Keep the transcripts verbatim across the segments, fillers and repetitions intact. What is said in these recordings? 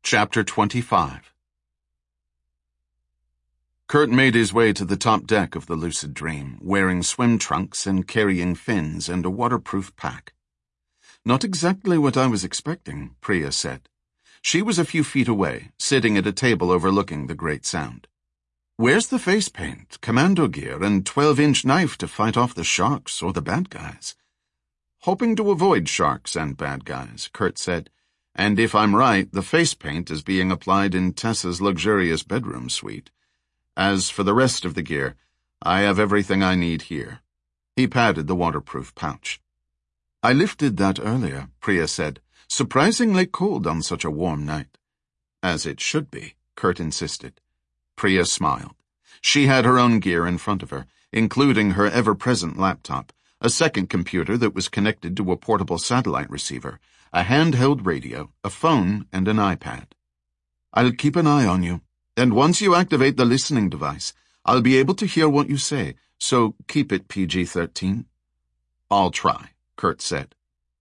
Chapter twenty-five. Kurt made his way to the top deck of the Lucid Dream, wearing swim trunks and carrying fins and a waterproof pack. "Not exactly what I was expecting," Priya said. She was a few feet away, sitting at a table overlooking the Great Sound. "Where's the face paint, commando gear, and twelve-inch knife to fight off the sharks or the bad guys?" "Hoping to avoid sharks and bad guys," Kurt said. "And if I'm right, the face paint is being applied in Tessa's luxurious bedroom suite. As for the rest of the gear, I have everything I need here." He patted the waterproof pouch. "I lifted that earlier," Priya said. "Surprisingly cold on such a warm night." "As it should be," Kurt insisted. Priya smiled. She had her own gear in front of her, including her ever-present laptop, a second computer that was connected to a portable satellite receiver, a handheld radio, a phone, and an iPad. "I'll keep an eye on you, and once you activate the listening device, I'll be able to hear what you say, so keep it P G thirteen. "I'll try," Kurt said.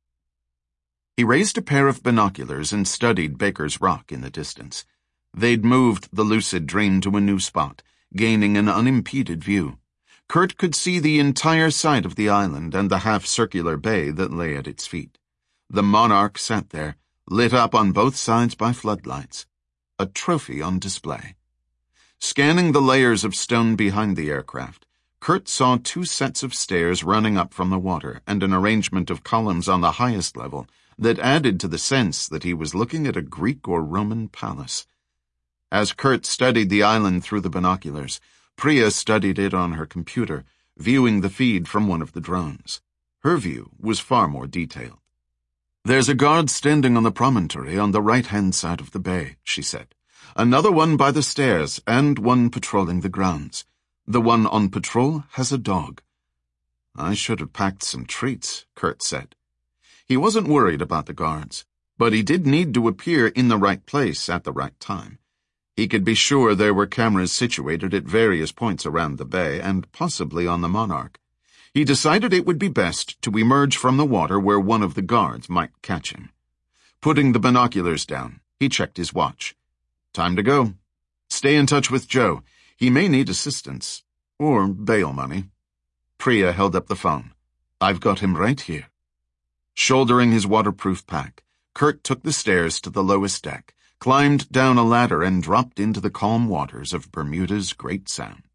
He raised a pair of binoculars and studied Baker's Rock in the distance. They'd moved the Lucid Dream to a new spot, gaining an unimpeded view. Kurt could see the entire side of the island and the half-circular bay that lay at its feet. The Monarch sat there, lit up on both sides by floodlights, a trophy on display. Scanning the layers of stone behind the aircraft, Kurt saw two sets of stairs running up from the water and an arrangement of columns on the highest level that added to the sense that he was looking at a Greek or Roman palace. As Kurt studied the island through the binoculars, Priya studied it on her computer, viewing the feed from one of the drones. Her view was far more detailed. "There's a guard standing on the promontory on the right-hand side of the bay," she said. "Another one by the stairs, and one patrolling the grounds. The one on patrol has a dog." "I should have packed some treats," Kurt said. He wasn't worried about the guards, but he did need to appear in the right place at the right time. He could be sure there were cameras situated at various points around the bay and possibly on the Monarch. He decided it would be best to emerge from the water where one of the guards might catch him. Putting the binoculars down, he checked his watch. "Time to go. Stay in touch with Joe. He may need assistance. Or bail money." Priya held up the phone. "I've got him right here." Shouldering his waterproof pack, Kurt took the stairs to the lowest deck, climbed down a ladder, and dropped into the calm waters of Bermuda's Great Sound.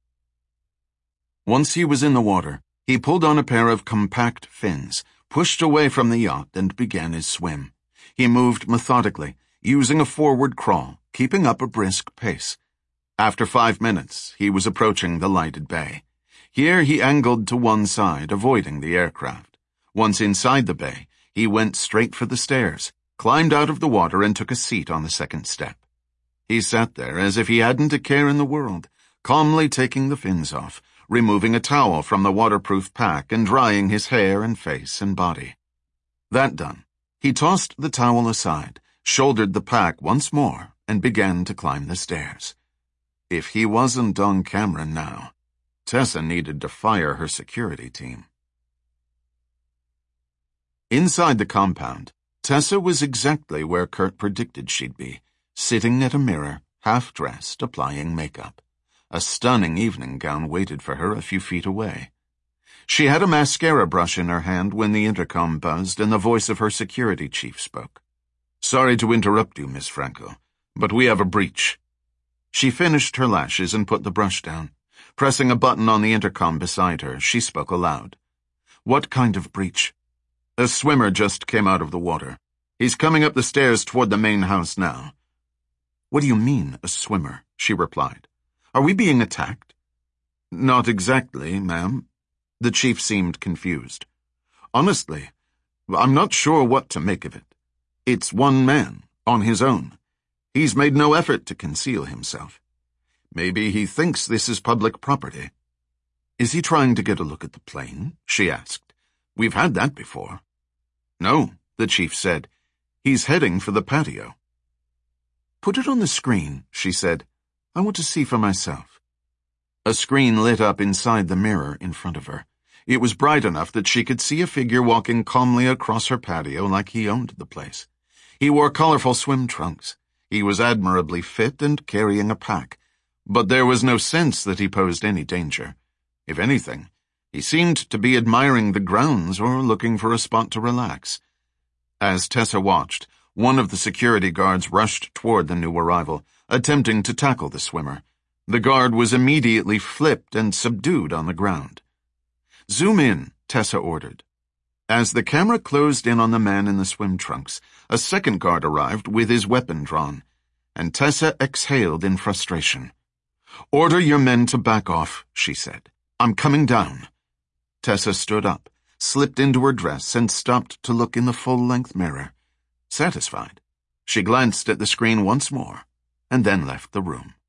Once he was in the water, he pulled on a pair of compact fins, pushed away from the yacht, and began his swim. He moved methodically, using a forward crawl, keeping up a brisk pace. After five minutes, he was approaching the lighted bay. Here he angled to one side, avoiding the aircraft. Once inside the bay, he went straight for the stairs, climbed out of the water, and took a seat on the second step. He sat there as if he hadn't a care in the world, calmly taking the fins off, removing a towel from the waterproof pack and drying his hair and face and body. That done, he tossed the towel aside, shouldered the pack once more, and began to climb the stairs. If he wasn't on camera now, Tessa needed to fire her security team. Inside the compound, Tessa was exactly where Kurt predicted she'd be, sitting at a mirror, half-dressed, applying makeup. A stunning evening gown waited for her a few feet away. She had a mascara brush in her hand when the intercom buzzed and the voice of her security chief spoke. "Sorry to interrupt you, Miss Franco, but we have a breach." She finished her lashes and put the brush down. Pressing a button on the intercom beside her, she spoke aloud. "What kind of breach?" "A swimmer just came out of the water. He's coming up the stairs toward the main house now." "What do you mean, a swimmer?" she replied. "Are we being attacked?" "Not exactly, ma'am." The chief seemed confused. "Honestly, I'm not sure what to make of it. It's one man, on his own. He's made no effort to conceal himself. Maybe he thinks this is public property." "Is he trying to get a look at the plane?" she asked. "We've had that before." "No," the chief said. "He's heading for the patio." "Put it on the screen," she said. "I want to see for myself." A screen lit up inside the mirror in front of her. It was bright enough that she could see a figure walking calmly across her patio like he owned the place. He wore colorful swim trunks. He was admirably fit and carrying a pack, but there was no sense that he posed any danger. If anything, he seemed to be admiring the grounds or looking for a spot to relax. As Tessa watched, one of the security guards rushed toward the new arrival, attempting to tackle the swimmer. The guard was immediately flipped and subdued on the ground. "Zoom in," Tessa ordered. As the camera closed in on the man in the swim trunks, a second guard arrived with his weapon drawn, and Tessa exhaled in frustration. "Order your men to back off," she said. "I'm coming down." Tessa stood up, slipped into her dress, and stopped to look in the full-length mirror. Satisfied, she glanced at the screen once more, and then left the room.